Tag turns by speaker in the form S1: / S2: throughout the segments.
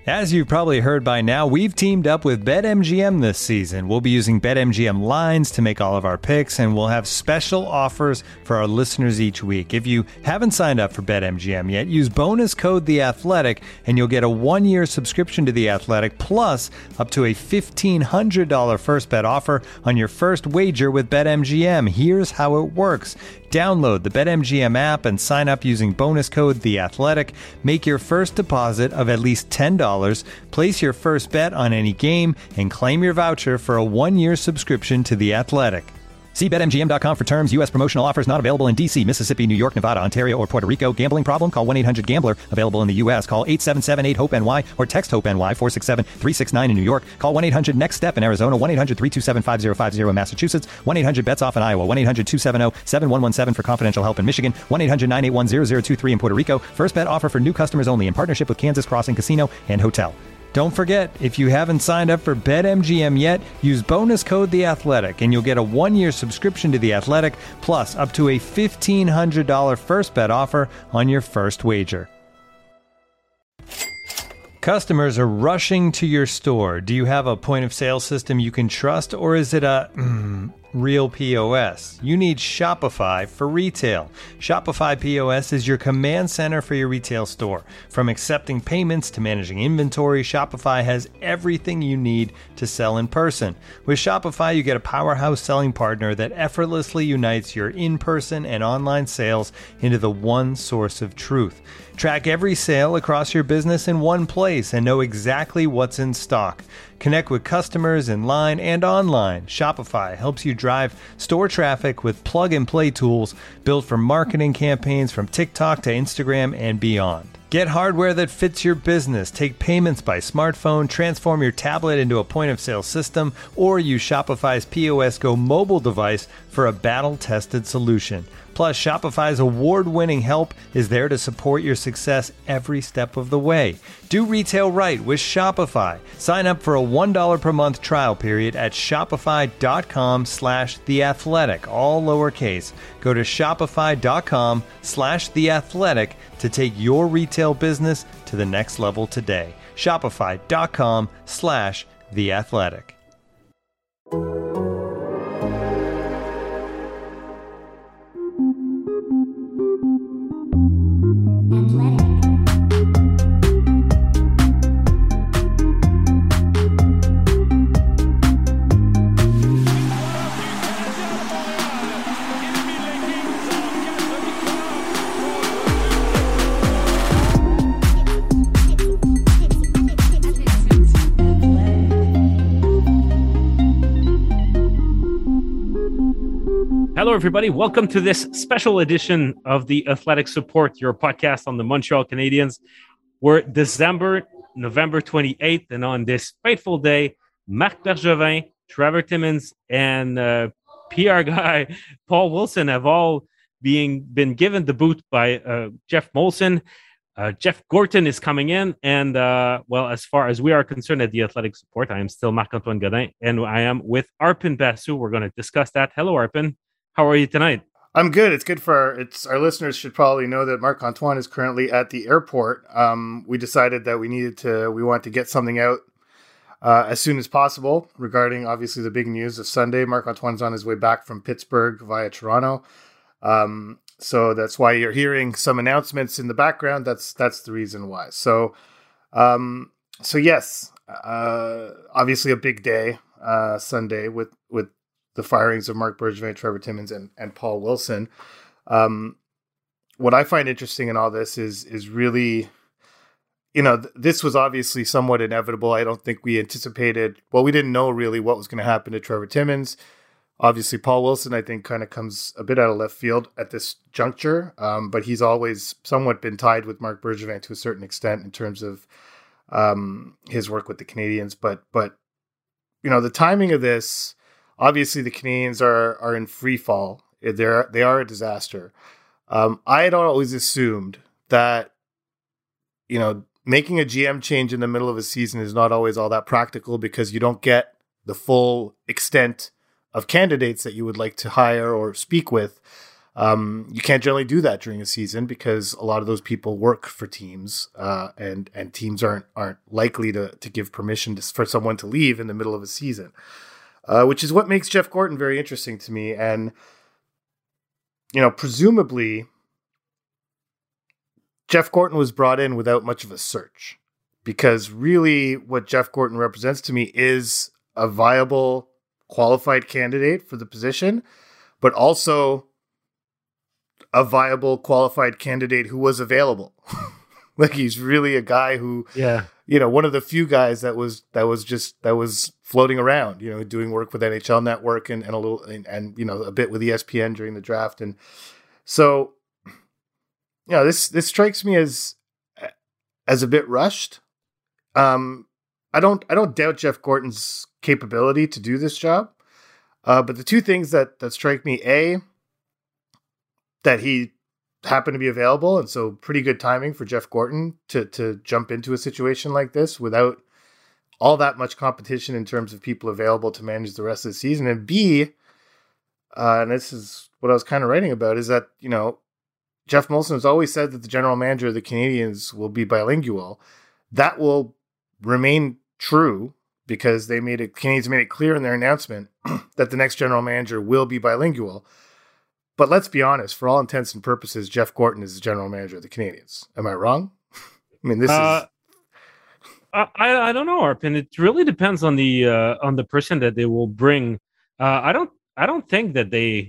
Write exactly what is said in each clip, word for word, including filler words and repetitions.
S1: As you've probably heard by now, we've teamed up with BetMGM this season. We'll be using BetMGM lines to make all of our picks, and we'll have special offers for our listeners each week. If you haven't signed up for BetMGM yet, use bonus code The Athletic, and you'll get a one-year subscription to The Athletic, plus up to a fifteen hundred dollars first bet offer on your first wager with BetMGM. Here's how it works. Download the BetMGM app and sign up using bonus code The Athletic. Make your first deposit of at least ten dollars. Place your first bet on any game and claim your voucher for a one-year subscription to The Athletic. See Bet M G M dot com for terms. U S promotional offers not available in D C, Mississippi, New York, Nevada, Ontario, or Puerto Rico. Gambling problem? Call one eight hundred gambler. Available in the U S. Call eight seven seven eight hope N Y or text HOPE-NY four six seven three six nine in New York. Call one eight hundred next step in Arizona. one eight hundred three two seven five zero five zero in Massachusetts. one eight hundred bets off in Iowa. one eight hundred two seven zero seven one one seven for confidential help in Michigan. one eight hundred nine eight one zero zero two three in Puerto Rico. First bet offer for new customers only in partnership with Kansas Crossing Casino and Hotel. Don't forget, if you haven't signed up for BetMGM yet, use bonus code The Athletic, and you'll get a one-year subscription to The Athletic, plus up to a fifteen hundred dollars first bet offer on your first wager. Customers are rushing to your store. Do you have a point-of-sale system you can trust, or is it a mm, real P O S? You need Shopify for retail. Shopify P O S is your command center for your retail store. From accepting payments to managing inventory, Shopify has everything you need to sell in person. With Shopify, you get a powerhouse selling partner that effortlessly unites your in-person and online sales into the one source of truth. Track every sale across your business in one place and know exactly what's in stock. Connect with customers in line and online. Shopify helps you drive store traffic with plug-and-play tools built for marketing campaigns from TikTok to Instagram and beyond. Get hardware that fits your business. Take payments by smartphone, transform your tablet into a point-of-sale system, or use Shopify's P O S Go mobile device for a battle-tested solution. Plus, Shopify's award-winning help is there to support your success every step of the way. Do retail right with Shopify. Sign up for a one dollar per month trial period at shopify.com slash theathletic, all lowercase. Go to shopify.com slash theathletic to take your retail business to the next level today. Shopify.com slash theathletic.
S2: Hello, everybody. Welcome to this special edition of the Athletic Support, your podcast on the Montreal Canadiens. We're December, November twenty-eighth, and on this fateful day, Marc Bergevin, Trevor Timmins, and uh, P R guy Paul Wilson have all being been given the boot by uh, Jeff Molson. Uh, Jeff Gorton is coming in, and uh, well, as far as we are concerned at the Athletic Support, I am still Marc-Antoine Godin, and I am with Arpin Basu. We're going to discuss that. Hello, Arpin. How are you tonight?
S3: I'm good. It's good for our, it's our listeners should probably know that Marc-Antoine is currently at the airport. Um, we decided that we needed to, we wanted to get something out uh, as soon as possible regarding obviously the big news of Sunday. Marc-Antoine's on his way back from Pittsburgh via Toronto. Um, so that's why you're hearing some announcements in the background. That's, that's the reason why. So, um, so yes, uh, obviously a big day, uh, Sunday with, with, the firings of Marc Bergevin, Trevor Timmins, and, and Paul Wilson. Um, what I find interesting in all this is is really, you know, th- this was obviously somewhat inevitable. I don't think we anticipated, well, we didn't know really what was going to happen to Trevor Timmins. Obviously, Paul Wilson, I think, kind of comes a bit out of left field at this juncture, um, but he's always somewhat been tied with Marc Bergevin to a certain extent in terms of um, his work with the Canadiens. But, but you know, the timing of this, obviously, the Canadiens are are in free fall. They're they are a disaster. Um, I had always assumed that, you know, making a G M change in the middle of a season is not always all that practical because you don't get the full extent of candidates that you would like to hire or speak with. Um, you can't generally do that during a season because a lot of those people work for teams, uh, and and teams aren't aren't likely to to give permission to, for someone to leave in the middle of a season, uh, which is what makes Jeff Gorton very interesting to me. And you know, presumably, Jeff Gorton was brought in without much of a search, because really, what Jeff Gorton represents to me is a viable, qualified candidate for the position, but also a viable, qualified candidate who was available. Like, he's really a guy who,
S2: yeah,
S3: you know, one of the few guys that was that was just that was floating around, you know, doing work with N H L Network and, and a little and, and you know a bit with E S P N during the draft, and so, you know, this this strikes me as as a bit rushed. Um, I don't I don't doubt Jeff Gorton's capability to do this job, uh, but the two things that that strike me: a that he happened to be available, and so pretty good timing for Jeff Gorton to to jump into a situation like this without all that much competition in terms of people available to manage the rest of the season. And B, uh, and this is what I was kind of writing about, is that, you know, Jeff Molson has always said that the general manager of the Canadiens will be bilingual. That will remain true because they made it, Canadiens made it clear in their announcement that the next general manager will be bilingual. But let's be honest, for all intents and purposes, Jeff Gorton is the general manager of the Canadiens. Am I wrong? I mean, this
S2: uh, is. I I don't know, Arpin. It really depends on the uh, on the person that they will bring. Uh, I don't I don't think that they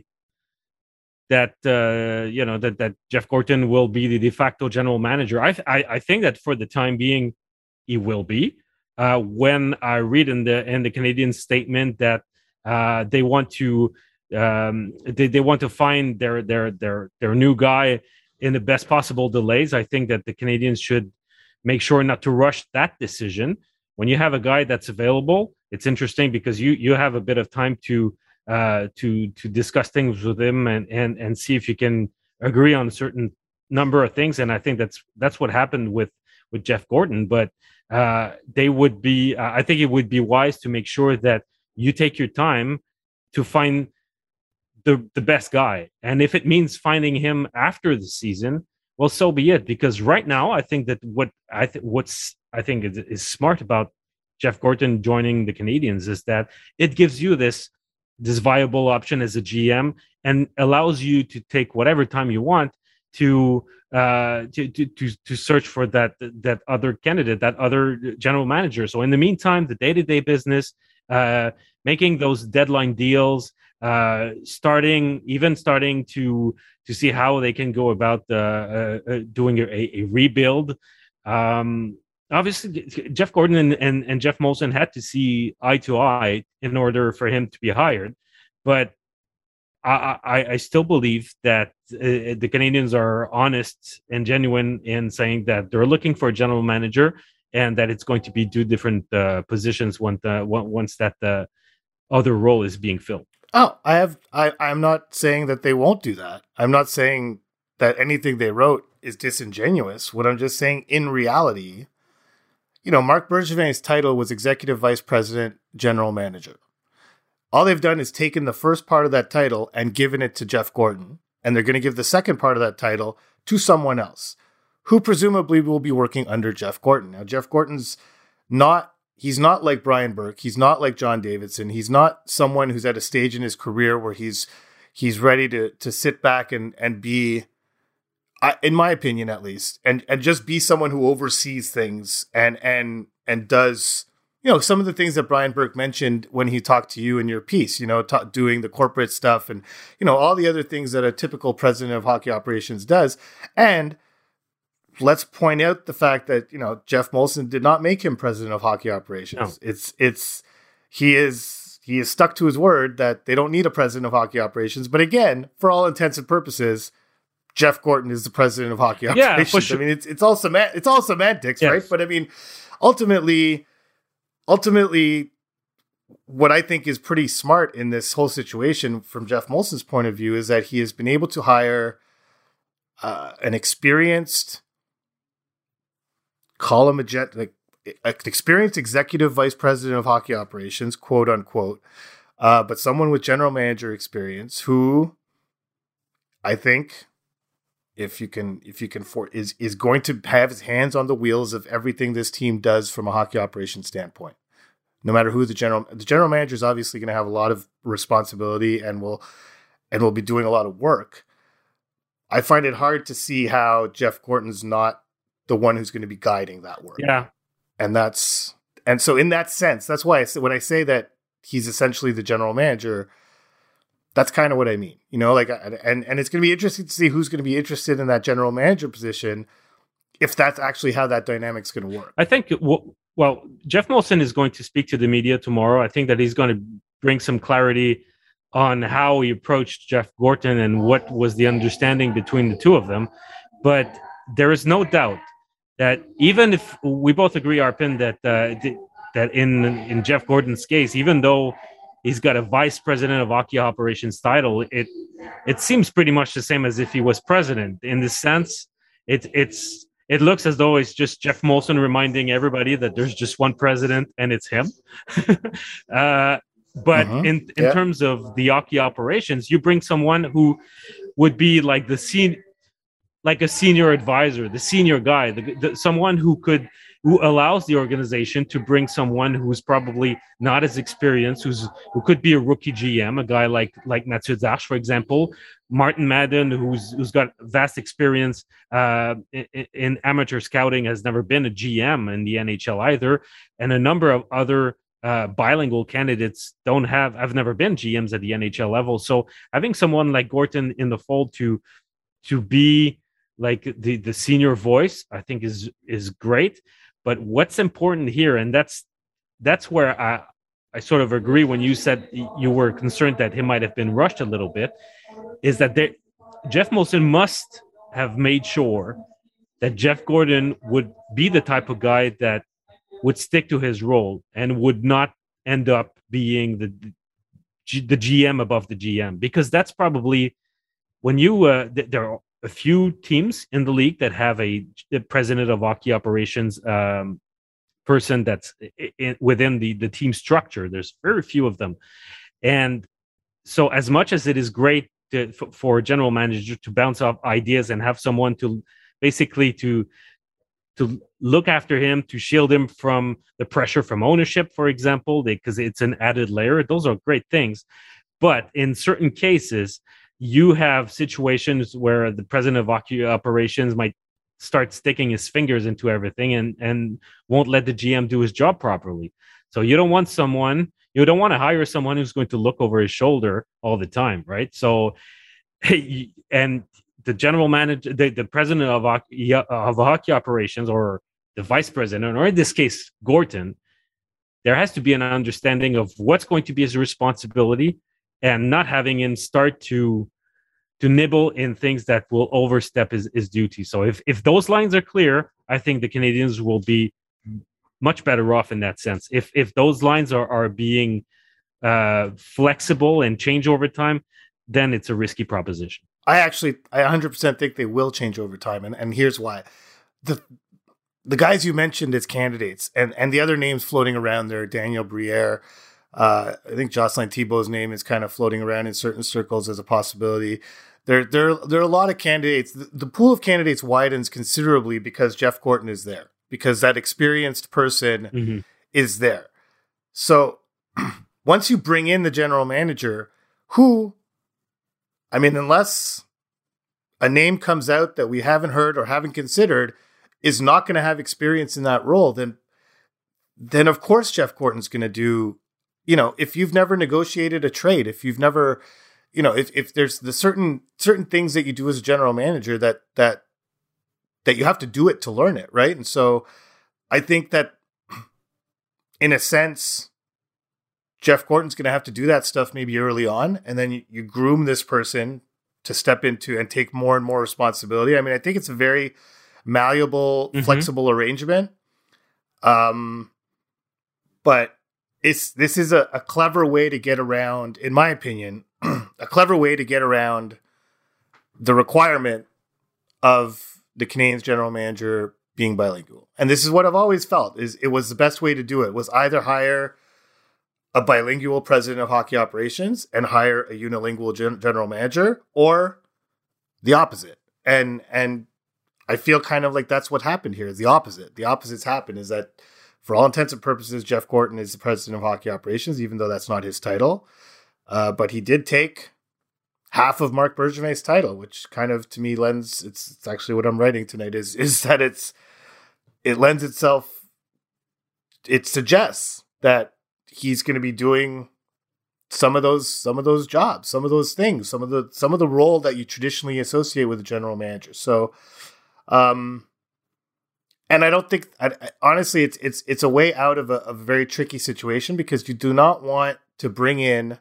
S2: that uh, you know that that Jeff Gorton will be the de facto general manager. I I, I think that for the time being, he will be. Uh, when I read in the in the Canadian statement that uh, they want to. Um, they, they want to find their their their their new guy in the best possible delays. I think that the Canadiens should make sure not to rush that decision. When you have a guy that's available, it's interesting because you you have a bit of time to uh, to to discuss things with him and and and see if you can agree on a certain number of things. And I think that's that's what happened with with Jeff Gorton. But uh, they would be. Uh, I think it would be wise to make sure that you take your time to find the the best guy. And if it means finding him after the season, well, so be it. Because right now, I think that what I th- what's I think is, is smart about Jeff Gorton joining the Canadiens is that it gives you this this viable option as a G M and allows you to take whatever time you want to uh to to to, to search for that that other candidate, that other general manager. So in the meantime, the day-to-day business, uh making those deadline deals, uh starting even starting to to see how they can go about uh, uh, uh doing a, a rebuild. Um obviously Jeff Gorton and, and and Jeff Molson had to see eye to eye in order for him to be hired, but I I, I still believe that uh, the Canadiens are honest and genuine in saying that they're looking for a general manager and that it's going to be two different uh, positions once uh, once that uh, other role is being filled.
S3: Oh, I have. I, I'm not saying that they won't do that. I'm not saying that anything they wrote is disingenuous. What I'm just saying, in reality, you know, Marc Bergevin's title was Executive Vice President, General Manager. All they've done is taken the first part of that title and given it to Jeff Gorton, and they're going to give the second part of that title to someone else, who presumably will be working under Jeff Gorton. Now, Jeff Gorton's not. He's not like Brian Burke. He's not like John Davidson. He's not someone who's at a stage in his career where he's he's ready to to sit back and and be, in my opinion at least, and and just be someone who oversees things and and and does, you know, some of the things that Brian Burke mentioned when he talked to you in your piece. You know, ta- doing the corporate stuff and, you know, all the other things that a typical president of hockey operations does. And let's point out the fact that, you know, Jeff Molson did not make him president of hockey operations. No. It's, it's, he is, he is stuck to his word that they don't need a president of hockey operations. But again, for all intents and purposes, Jeff Gorton is the president of hockey
S2: yeah,
S3: operations.
S2: Sure.
S3: I mean, it's, it's all sem- it's all semantics,
S2: yes.
S3: right? But I mean, ultimately, ultimately, what I think is pretty smart in this whole situation from Jeff Molson's point of view is that he has been able to hire uh, an experienced, call him a jet, like an experienced executive vice president of hockey operations, quote unquote, uh, but someone with general manager experience who I think if you can, if you can, for is is going to have his hands on the wheels of everything this team does from a hockey operations standpoint. No matter who the general, the general manager is obviously going to have a lot of responsibility and will and will be doing a lot of work. I find it hard to see how Jeff Gorton's not the one who's going to be guiding that work.
S2: Yeah,
S3: and that's and so in that sense, that's why I say, when I say that he's essentially the general manager, that's kind of what I mean. You know, like and and it's going to be interesting to see who's going to be interested in that general manager position, if that's actually how that dynamic's going to work.
S2: I think. Well, well, Jeff Molson is going to speak to the media tomorrow. I think that he's going to bring some clarity on how he approached Jeff Gorton and what was the understanding between the two of them. But there is no doubt that even if we both agree, Arpin, that uh, that in in Jeff Gorton's case, even though he's got a vice president of hockey operations title, it it seems pretty much the same as if he was president. In the sense, it it's it looks as though it's just Jeff Molson reminding everybody that there's just one president and it's him. uh, But mm-hmm. in, in yeah. terms of the hockey operations, you bring someone who would be like the sen- like a senior advisor, the senior guy, the, the, someone who could who allows the organization to bring someone who's probably not as experienced, who's who could be a rookie G M, a guy like like Mathieu Darche, for example, Martin Madden, who's who's got vast experience uh, in, in amateur scouting, has never been a G M in the N H L either, and a number of other Uh, bilingual candidates don't have, I've never been G Ms at the N H L level. So having someone like Gorton in the fold to to be like the, the senior voice, I think is is great. But what's important here, and that's that's where I, I sort of agree when you said you were concerned that he might have been rushed a little bit, is that there, Jeff Molson must have made sure that Jeff Gorton would be the type of guy that would stick to his role and would not end up being the the G M above the G M, because that's probably when you uh, th- there are a few teams in the league that have a, a president of hockey operations um, person that's in, within the the team structure. There's very few of them, and so as much as it is great to, f- for a general manager to bounce off ideas and have someone to basically to to look after him, to shield him from the pressure from ownership, for example, because it's an added layer. Those are great things. But in certain cases, you have situations where the president of hockey operations might start sticking his fingers into everything and, and won't let the G M do his job properly. So you don't want someone, you don't want to hire someone who's going to look over his shoulder all the time, right? So, and the general manager, the, the president of hockey, of hockey operations, or the vice president, or in this case, Gorton, there has to be an understanding of what's going to be his responsibility and not having him start to to nibble in things that will overstep his, his duty. So if, if those lines are clear, I think the Canadiens will be much better off in that sense. If if those lines are, are being uh, flexible and change over time, then it's a risky proposition.
S3: I actually, I one hundred percent think they will change over time. And, and here's why. The the guys you mentioned as candidates and, and the other names floating around there, Daniel Briere, uh, I think Jocelyn Thibault's name is kind of floating around in certain circles as a possibility. There, there, there are a lot of candidates. The, the pool of candidates widens considerably because Jeff Gorton is there, because that experienced person mm-hmm. is there. So once you bring in the general manager, who, I mean, unless a name comes out that we haven't heard or haven't considered, is not going to have experience in that role, then, then of course Jeff Gorton's going to do, you know, if you've never negotiated a trade, if you've never, you know, if, if there's the certain, certain things that you do as a general manager that, that, that you have to do it to learn it. Right. And so I think that in a sense, Jeff Gorton's going to have to do that stuff maybe early on, and then you, you groom this person to step into and take more and more responsibility. I mean, I think it's a very malleable, mm-hmm. flexible arrangement. Um, but it's this is a, a clever way to get around, in my opinion, a clever way to get around the requirement of the Canadiens general manager being bilingual. And this is what I've always felt is it was the best way to do it, was either hire a bilingual president of hockey operations and hire a unilingual gen- general manager, or the opposite. And and I feel kind of like that's what happened here is the opposite. The opposite's happened is that for all intents and purposes, Jeff Gorton is the president of hockey operations, even though that's not his title. Uh, but he did take half of Marc Bergevin's title, which kind of to me lends, it's, it's actually what I'm writing tonight is, is that it's, it lends itself, it suggests that he's going to be doing some of those, some of those jobs, some of those things, some of the, some of the role that you traditionally associate with a general manager. So, um, and I don't think, I, I, honestly, it's, it's, it's a way out of a, a very tricky situation because you do not want to bring in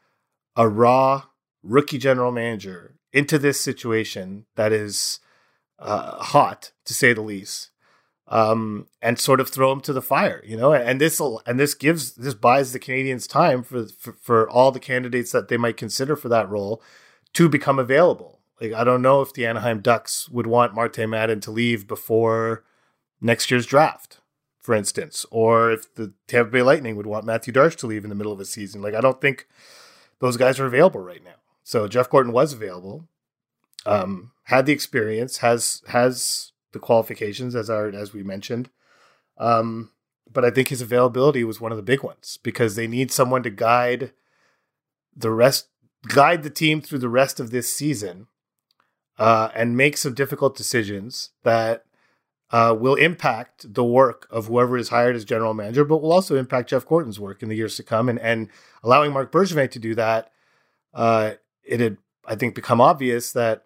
S3: a raw rookie general manager into this situation that is uh, hot, to say the least, um, and sort of throw him to the fire, you know. And this and this gives this buys the Canadians time for, for for all the candidates that they might consider for that role to become available. Like I don't know if the Anaheim Ducks would want Martin Madden to leave before next year's draft, for instance, or if the Tampa Bay Lightning would want Matthew Darche to leave in the middle of a season. Like I don't think those guys are available right now. So Jeff Gorton was available, um, had the experience, has has the qualifications as our as we mentioned, um, but I think his availability was one of the big ones because they need someone to guide the rest, guide the team through the rest of this season, uh, and make some difficult decisions that uh, will impact the work of whoever is hired as general manager, but will also impact Jeff Gorton's work in the years to come. And and allowing Marc Bergevin to do that. Uh, it had, I think, become obvious that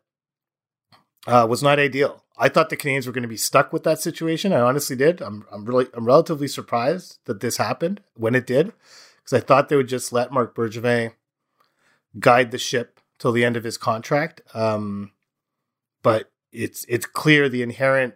S3: uh, was not ideal. I thought the Canadiens were going to be stuck with that situation. I honestly did. I'm I'm really I'm relatively surprised that this happened when it did, because I thought they would just let Marc Bergevin guide the ship till the end of his contract. Um, but it's it's clear the inherent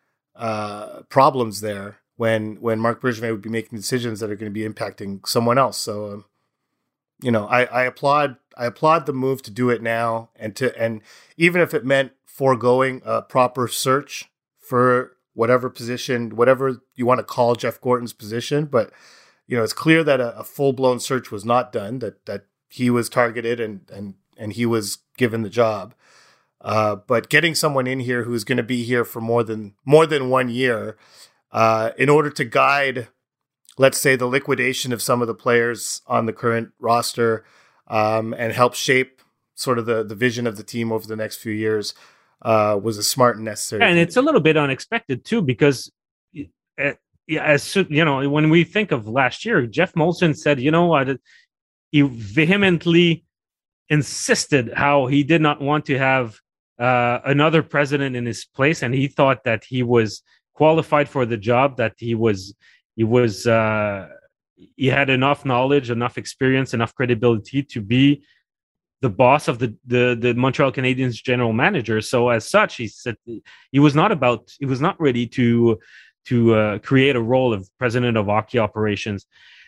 S3: uh, problems there when when Marc Bergevin would be making decisions that are going to be impacting someone else. So. Um, You know, I, I applaud I applaud the move to do it now, and to and even if it meant foregoing a proper search for whatever position, whatever you want to call Jeff Gorton's position, but you know, it's clear that a, a full blown search was not done. That that he was targeted and and and he was given the job. Uh, but getting someone in here who is going to be here for more than more than one year, uh, in order to guide, let's say, the liquidation of some of the players on the current roster, um, and help shape sort of the, the vision of the team over the next few years, uh, was a smart and necessary.
S2: And it's a little bit unexpected too, because uh, as you know, when we think of last year, Jeff Molson said, you know what, he vehemently insisted how he did not want to have uh, another president in his place, and he thought that he was qualified for the job, that he was. He was uh, he had enough knowledge, enough experience, enough credibility to be the boss of the, the the Montreal Canadiens general manager. So as such, he said he was not about he was not ready to to uh, create a role of president of hockey operations.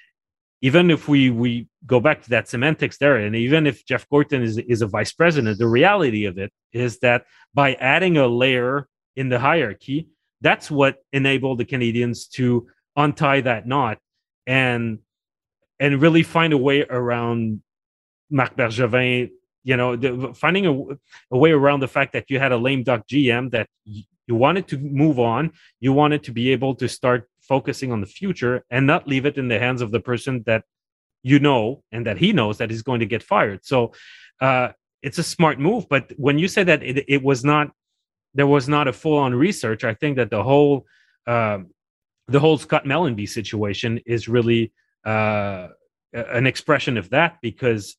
S2: Even if we we go back to that semantics there, and even if Jeff Gorton is is a vice president, the reality of it is that by adding a layer in the hierarchy, that's what enabled the Canadiens to untie that knot and and really find a way around Marc Bergevin, you know, the, finding a, a way around the fact that you had a lame duck G M, that y- you wanted to move on, you wanted to be able to start focusing on the future and not leave it in the hands of the person that you know and that he knows that he's going to get fired. So uh, it's a smart move. But when you say that it, it was not, there was not a full-on research, I think that the whole um, the whole Scott Mellanby situation is really uh, an expression of that, because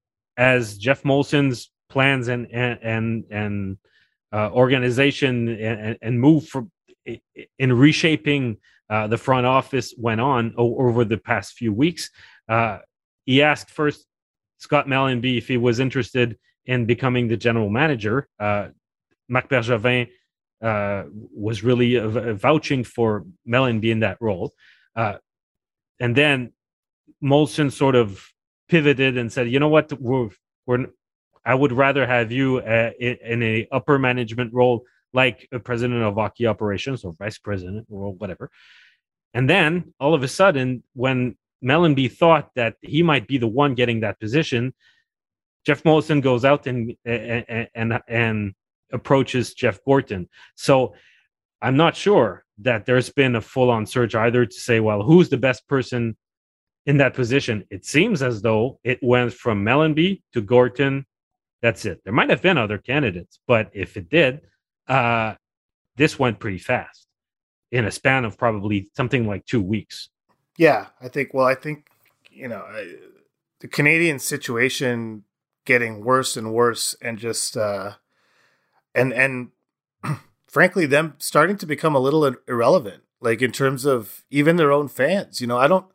S2: as Jeff Molson's plans and and and, and uh, organization and, and move for in reshaping uh, the front office went on o- over the past few weeks, uh, he asked first Scott Mellanby if he was interested in becoming the general manager. Uh, Marc Bergevin Uh, was really uh, vouching for Mellanby in that role. Uh, and then Molson sort of pivoted and said, you know what, we're, we're, I would rather have you uh, in, in a upper management role, like a president of hockey operations or vice president or whatever. And then all of a sudden, when Mellanby thought that he might be the one getting that position, Jeff Molson goes out and and and, and approaches Jeff Gorton. So I'm not sure that there's been a full-on search either to say, well, who's the best person in that position. It seems as though it went from Mellanby to Gorton. That's it. There might have been other candidates, but if it did, uh, this went pretty fast in a span of probably something like two weeks.
S3: Yeah, I think, well, I think, you know, I, the Canadian situation getting worse and worse and just, uh, and, and frankly, them starting to become a little irrelevant, like in terms of even their own fans. You know, I don't,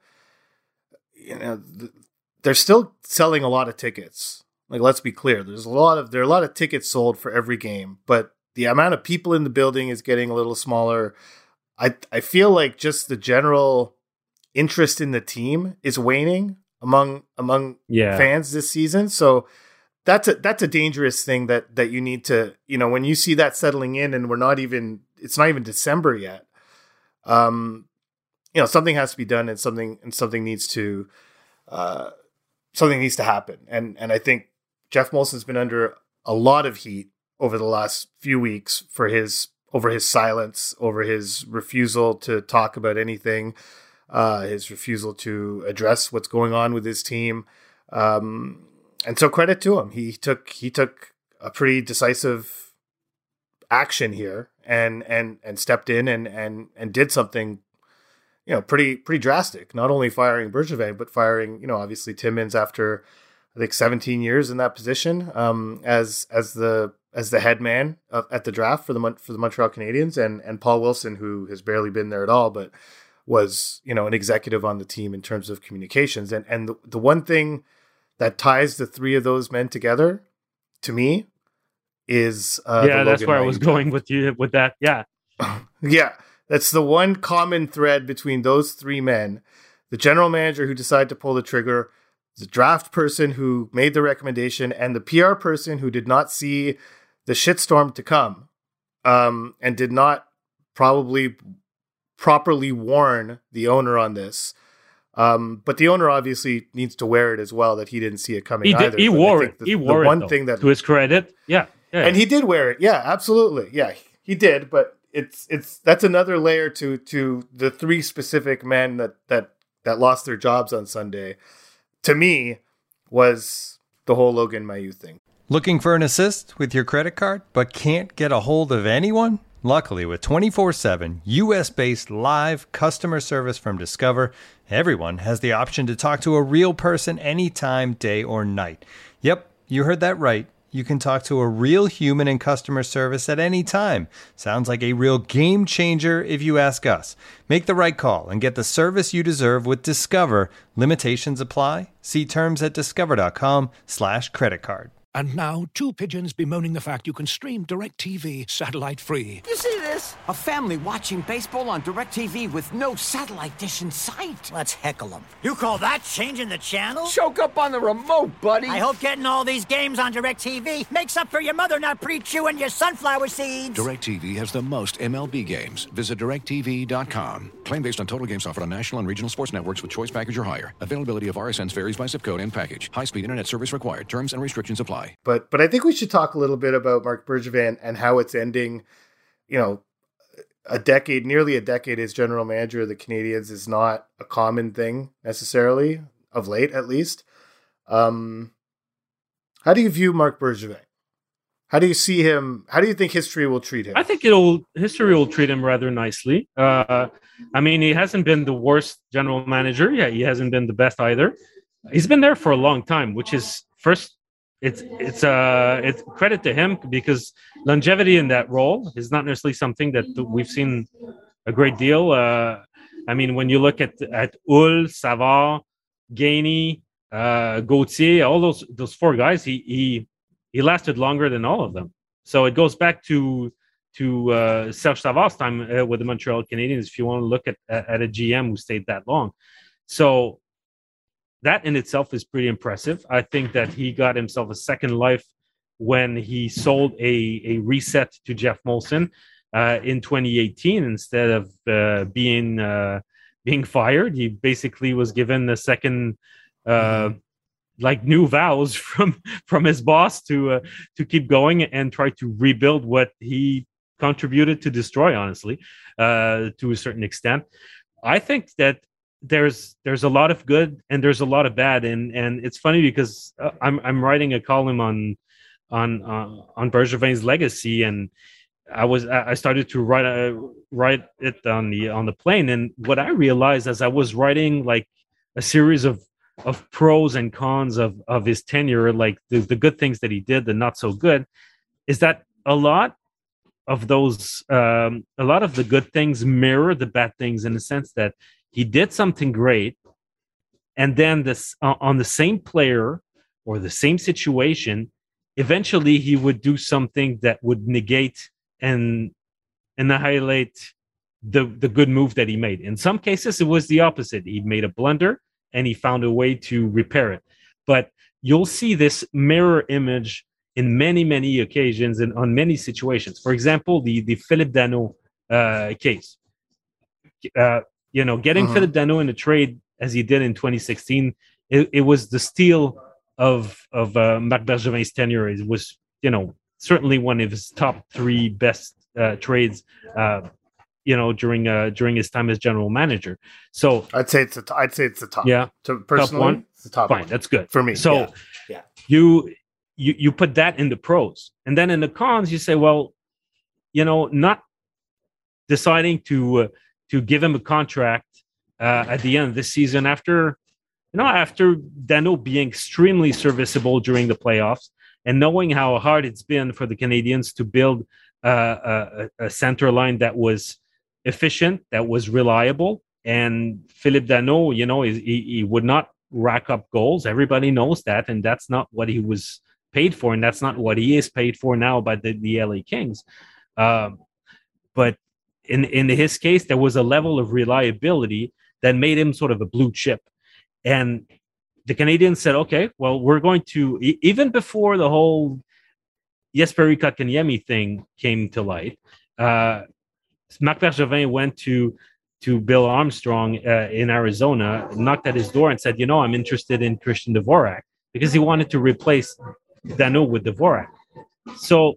S3: you know, they're still selling a lot of tickets. Like, let's be clear. There's a lot of, there are a lot of tickets sold for every game, but the amount of people in the building is getting a little smaller. I, I feel like just the general interest in the team is waning among, among
S2: yeah.
S3: fans this season. So that's a, that's a dangerous thing that, that you need to, you know, when you see that settling in and we're not even, it's not even December yet. Um, you know, something has to be done and something, and something needs to, uh, something needs to happen. And, and I think Jeff Molson's been under a lot of heat over the last few weeks for his, over his silence, over his refusal to talk about anything, uh, his refusal to address what's going on with his team. Um, and so credit to him. He took, he took a pretty decisive action here and, and, and stepped in and, and, and did something, you know, pretty, pretty drastic, not only firing Bergevin, but firing, you know, obviously Timmins after I think seventeen years in that position, um, as, as the, as the head man at the draft for the, for the Montreal Canadiens, and, and Paul Wilson, who has barely been there at all, but was, you know, an executive on the team in terms of communications. And, and the, the one thing that ties the three of those men together to me is, uh,
S2: yeah, that's where I was going with you with that. Yeah.
S3: yeah. That's the one common thread between those three men: the general manager who decided to pull the trigger, the draft person who made the recommendation, and the P R person who did not see the shitstorm to come, um, and did not probably properly warn the owner on this. Um, but the owner obviously needs to wear it as well, that he didn't see it coming
S2: he did,
S3: either.
S2: He
S3: but
S2: wore it.
S3: The,
S2: he wore
S3: the
S2: it,
S3: one
S2: though,
S3: thing that,
S2: to his credit. Yeah, yeah.
S3: And he did wear it. Yeah, absolutely. Yeah, he did. But it's it's that's another layer to to the three specific men that that that lost their jobs on Sunday. To me, was the whole Logan Mailloux thing.
S1: Looking for an assist with your credit card, but can't get a hold of anyone? Luckily, with twenty-four seven U S-based live customer service from Discover, everyone has the option to talk to a real person anytime, day or night. Yep, you heard that right. You can talk to a real human in customer service at any time. Sounds like a real game changer if you ask us. Make the right call and get the service you deserve with Discover. Limitations apply. See terms at discover.com slash credit card.
S4: And now, two pigeons bemoaning the fact you can stream DirecTV satellite-free.
S5: You see this? A family watching baseball on DirecTV with no satellite dish in sight.
S6: Let's heckle them.
S7: You call that changing the channel?
S5: Choke up on the remote, buddy.
S7: I hope getting all these games on DirecTV makes up for your mother not pre-chewing your sunflower seeds.
S4: DirecTV has the most M L B games. Visit direct T V dot com. Claim based on total games offered on national and regional sports networks with choice package or higher. Availability of R S Ns varies by zip code and package. High-speed internet service required. Terms and restrictions apply.
S3: But but I think we should talk a little bit about Marc Bergevin and how it's ending. You know, a decade, nearly a decade as general manager of the Canadiens is not a common thing necessarily, of late at least. Um, how do you view Marc Bergevin? How do you see him? How do you think history will treat him?
S2: I think it'll history will treat him rather nicely. Uh, I mean, he hasn't been the worst general manager. Yeah, he hasn't been the best either. He's been there for a long time, which is first. It's it's uh it's credit to him, because longevity in that role is not necessarily something that we've seen a great deal. Uh, I mean, when you look at at Hull, Savard, Gainey, uh, Gauthier, all those those four guys, he he he lasted longer than all of them. So it goes back to to uh, Serge Savard's time uh, with the Montreal Canadiens. If you want to look at at a G M who stayed that long, so. That in itself is pretty impressive. I think that he got himself a second life when he sold a, a reset to Jeff Molson uh, in twenty eighteen. Instead of uh, being uh, being fired, he basically was given a second uh, like new vows from from his boss to uh, to keep going and try to rebuild what he contributed to destroy, honestly, uh, to a certain extent. I think that there's there's a lot of good and there's a lot of bad, and and it's funny because uh, I'm I'm writing a column on on uh, on Bergevin's legacy, and I was I started to write uh, write it on the on the plane, and what I realized as I was writing like a series of of pros and cons of of his tenure, like the, the good things that he did, the not so good, is that a lot of those um, a lot of the good things mirror the bad things in the sense that he did something great, and then this uh, on the same player or the same situation, eventually he would do something that would negate and annihilate the the good move that he made. In some cases, it was the opposite. He made a blunder and he found a way to repair it. But you'll see this mirror image in many, many occasions and on many situations. For example, the, the Philippe Danault uh, case. Uh, you know, getting uh-huh. Philippe Danault in a trade as he did in twenty sixteen, it, it was the steal of of uh, Marc Bergevin's tenure. It was, you know, certainly one of his top three best uh, trades, uh, you know, during uh, during his time as general manager. So
S3: I'd say it's a t- I'd say it's the top.
S2: Yeah,
S3: to personally,
S2: top one.
S3: It's the top.
S2: Fine,
S3: one.
S2: That's good
S3: for me.
S2: So
S3: yeah. yeah.
S2: you you you put that in the pros, and then in the cons, you say, well, you know, not deciding to uh, to give him a contract uh, at the end of this season after, you know, after Danault being extremely serviceable during the playoffs, and knowing how hard it's been for the Canadiens to build uh, a, a center line that was efficient, that was reliable. And Philippe Danault, you know, he, he would not rack up goals. Everybody knows that, and that's not what he was paid for, and that's not what he is paid for now by the, the L A Kings. Um, but in, in his case, there was a level of reliability that made him sort of a blue chip. And the Canadiens said, okay, well, we're going to, even before the whole Jesperi Kotkaniemi thing came to light, uh, Marc Bergevin went to to Bill Armstrong uh, in Arizona, knocked at his door and said, you know, I'm interested in Christian Dvorak, because he wanted to replace Danault with Dvorak. So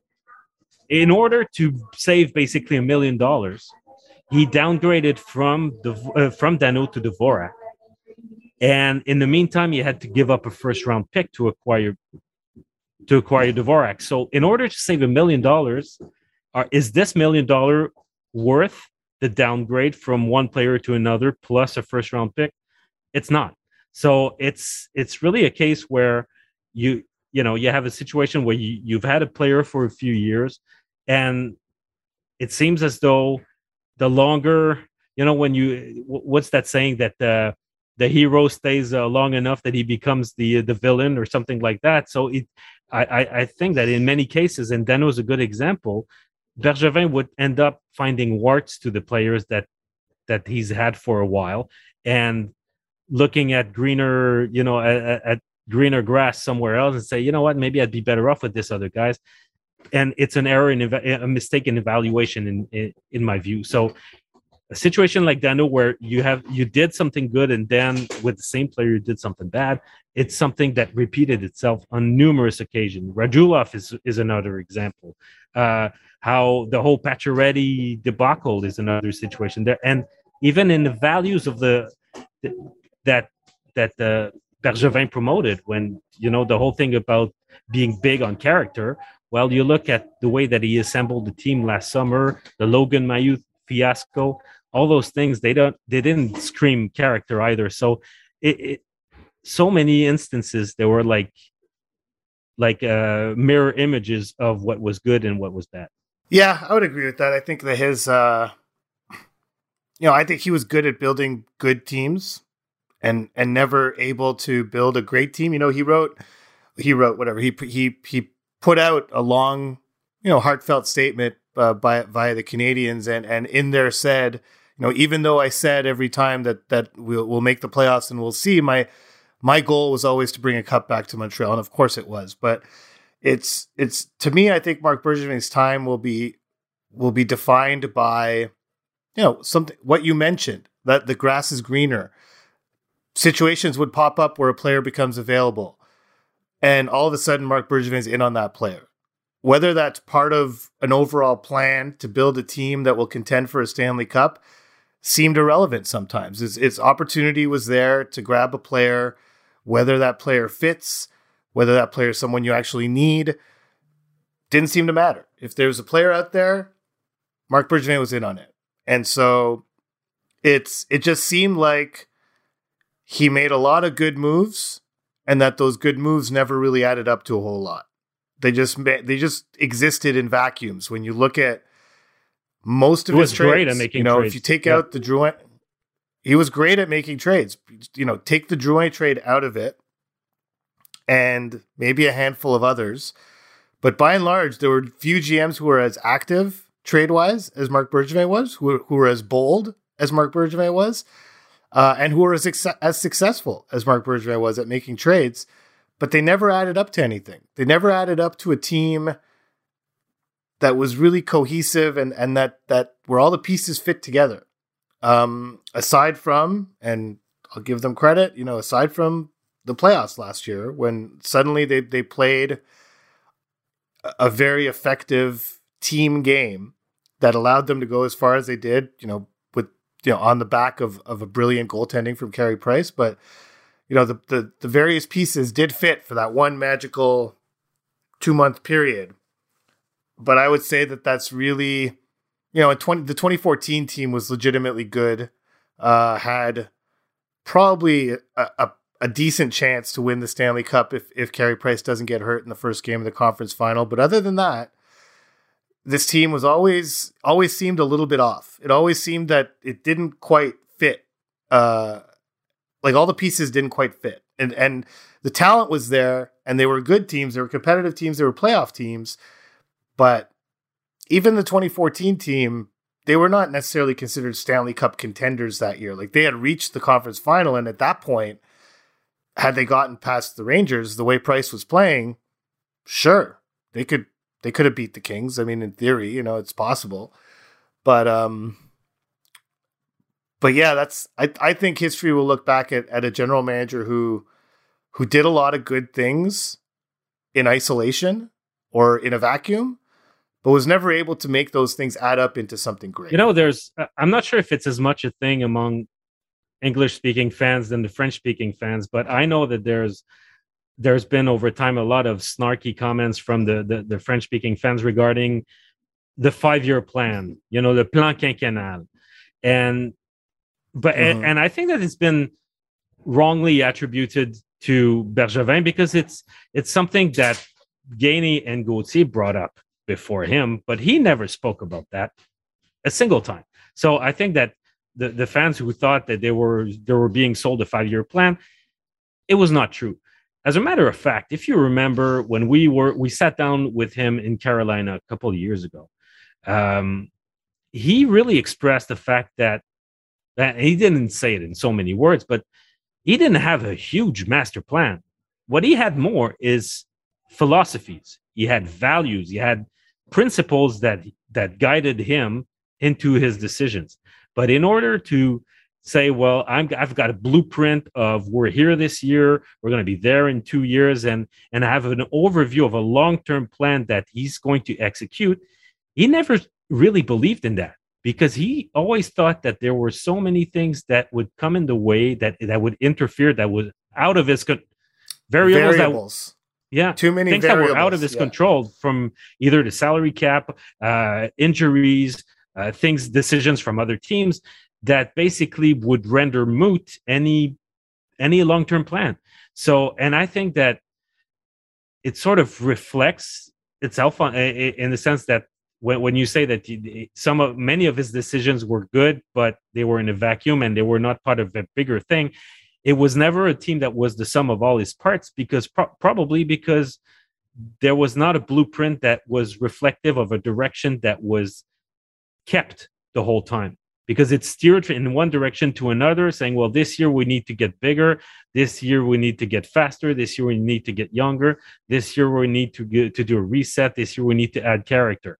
S2: in order to save basically a million dollars, he downgraded from the uh, from Danault to Dvorak. And in the meantime, you had to give up a first round pick to acquire to acquire Dvorak. So in order to save a million dollars, is this million dollar worth the downgrade from one player to another plus a first round pick? It's not. So it's it's really a case where you you know you have a situation where you, you've had a player for a few years, and it seems as though the longer, you know, when you, what's that saying, that uh, the hero stays uh, long enough that he becomes the the villain or something like that. So it, I, I, I think that in many cases, and Danault is a good example, Bergevin would end up finding warts to the players that that he's had for a while, and looking at greener, you know, at, at greener grass somewhere else, and say, you know what, maybe I'd be better off with this other guys. And it's an error in a mistake in evaluation, in, in in my view. So a situation like Danault, where you have you did something good, and then with the same player you did something bad, it's something that repeated itself on numerous occasions. Radulov is is another example. Uh, how the whole Pacioretty debacle is another situation there, and even in the values of the, the that that the Bergevin promoted, when, you know, the whole thing about being big on character. Well, you look at the way that he assembled the team last summer, the Logan Mailloux fiasco, all those things, they don't, they didn't scream character either. So it, it so many instances, there were like, like uh, mirror images of what was good and what was bad.
S3: Yeah, I would agree with that. I think that his, uh, you know, I think he was good at building good teams, and and never able to build a great team. You know, he wrote, he wrote whatever he he he. put out a long, you know, heartfelt statement uh, by via the Canadiens, and and in there said, you know, even though I said every time that that we'll we'll make the playoffs and we'll see, my my goal was always to bring a cup back to Montreal, and of course it was. But it's it's to me, I think Marc Bergevin's time will be will be defined by, you know, something what you mentioned, that the grass is greener. Situations would pop up where a player becomes available. and all of a sudden Marc Bergevin's in on that player. Whether that's part of an overall plan to build a team that will contend for a Stanley Cup seemed irrelevant sometimes. Its, its opportunity was there to grab a player, whether that player fits, whether that player is someone you actually need, didn't seem to matter. If there was a player out there, Marc Bergevin was in on it. And so it's it just seemed like he made a lot of good moves, and that those good moves never really added up to a whole lot. They just they just existed in vacuums. When you look at most of
S2: he
S3: his
S2: was
S3: trades,
S2: great at making
S3: you know,
S2: trades.
S3: if you take
S2: yeah.
S3: out the Drouin, he was great at making trades. You know, take the Drouin trade out of it, and maybe a handful of others. But by and large, there were few G Ms who were as active trade-wise as Marc Bergevin was, who were, who were as bold as Marc Bergevin was, uh, and who were as, as successful as Marc Bergevin was at making trades. But they never added up to anything. They never added up to a team that was really cohesive and, and that that where all the pieces fit together. Um, aside from, and I'll give them credit, you know, aside from the playoffs last year, when suddenly they they played a very effective team game that allowed them to go as far as they did, you know, with you know on the back of of a brilliant goaltending from Carey Price, but. You know, the, the, the various pieces did fit for that one magical two-month period. But I would say that that's really, you know, in twenty, the twenty fourteen team was legitimately good, uh, had probably a, a, a decent chance to win the Stanley Cup if, if Carey Price doesn't get hurt in the first game of the conference final. But other than that, this team was always, always seemed a little bit off. It always seemed that it didn't quite fit, uh, like all the pieces didn't quite fit, and and the talent was there, and they were good teams. They were competitive teams. They were playoff teams, but even the twenty fourteen team, they were not necessarily considered Stanley Cup contenders that year. Like they had reached the conference final, and at that point, had they gotten past the Rangers, the way Price was playing, sure they could they could have beat the Kings. I mean, in theory, you know, it's possible, but um. But yeah, that's I, I think history will look back at, at a general manager who who did a lot of good things in isolation or in a vacuum, but was never able to make those things add up into something great.
S2: You know, there's I'm not sure if it's as much a thing among English-speaking fans than the French-speaking fans, but I know that there's there's been over time a lot of snarky comments from the the, the French-speaking fans regarding the five-year plan, you know, the plan quinquennal. And But mm-hmm. and, and I think that it's been wrongly attributed to Bergevin because it's it's something that Gainey and Gauthier brought up before him, but he never spoke about that a single time. So I think that the, the fans who thought that they were they were being sold a five-year plan, it was not true. As a matter of fact, if you remember when we were we sat down with him in Carolina a couple of years ago, um, he really expressed the fact that. And he didn't say it in so many words, but he didn't have a huge master plan. What he had more is philosophies. He had values. He had principles that that guided him into his decisions. But in order to say, well, I'm, I've got a blueprint of we're here this year, we're going to be there in two years, and and have an overview of a long-term plan that he's going to execute, he never really believed in that. Because he always thought that there were so many things that would come in the way that that would interfere, that was out of his con- variables.
S3: variables.
S2: That, yeah,
S3: too many
S2: things
S3: variables.
S2: that were out of his
S3: yeah.
S2: control, from either the salary cap, uh, injuries, uh, things, decisions from other teams that basically would render moot any any long term plan. So, and I think that it sort of reflects itself on in the sense that. When when you say that some of many of his decisions were good, but they were in a vacuum and they were not part of a bigger thing, it was never a team that was the sum of all his parts, because pro- probably because there was not a blueprint that was reflective of a direction that was kept the whole time, because it steered in one direction to another, saying, well, this year we need to get bigger. This year we need to get faster. This year we need to get younger. This year we need to get, to do a reset. This year we need to add character.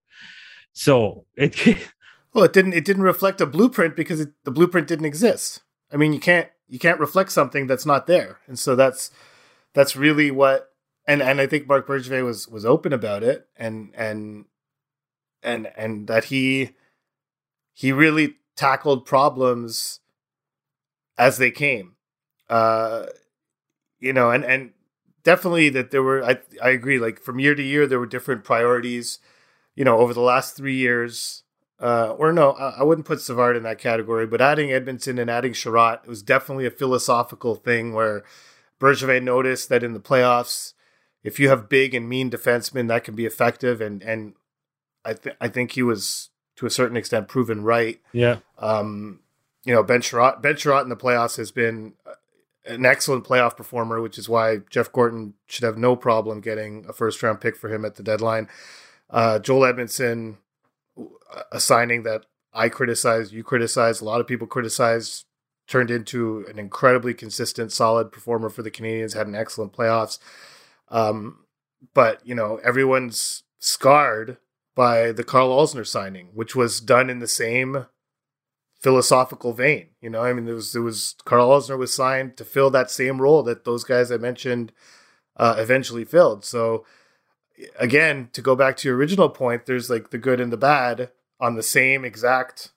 S2: So it
S3: well, it didn't it didn't reflect a blueprint because it, the blueprint didn't exist. I mean, you can't you can't reflect something that's not there, and so that's that's really what and and I think Marc Bergevin was was open about it, and and and and that he he really tackled problems as they came. Uh, you know, and and definitely that there were. I I agree. Like from year to year, there were different priorities. You know, over the last three years, uh, or no, I, I wouldn't put Savard in that category, but adding Edmondson and adding Sherratt, it was definitely a philosophical thing where Bergevin noticed that in the playoffs, if you have big and mean defensemen, that can be effective. And, and I think, I think he was to a certain extent proven right.
S2: Yeah.
S3: Um, you know, Ben Sherratt, Ben Sherratt in the playoffs has been an excellent playoff performer, which is why Jeff Gorton should have no problem getting a first round pick for him at the deadline. Uh, Joel Edmondson, a signing that I criticized, you criticized, a lot of people criticized, turned into an incredibly consistent, solid performer for the Canadiens, had an excellent playoffs. Um, but, you know, everyone's scarred by the Carl Alzner signing, which was done in the same philosophical vein. You know, I mean, there was, there was Carl Alzner was signed to fill that same role that those guys I mentioned uh, eventually filled. So, again, to go back to your original point, there's like the good and the bad on the same exact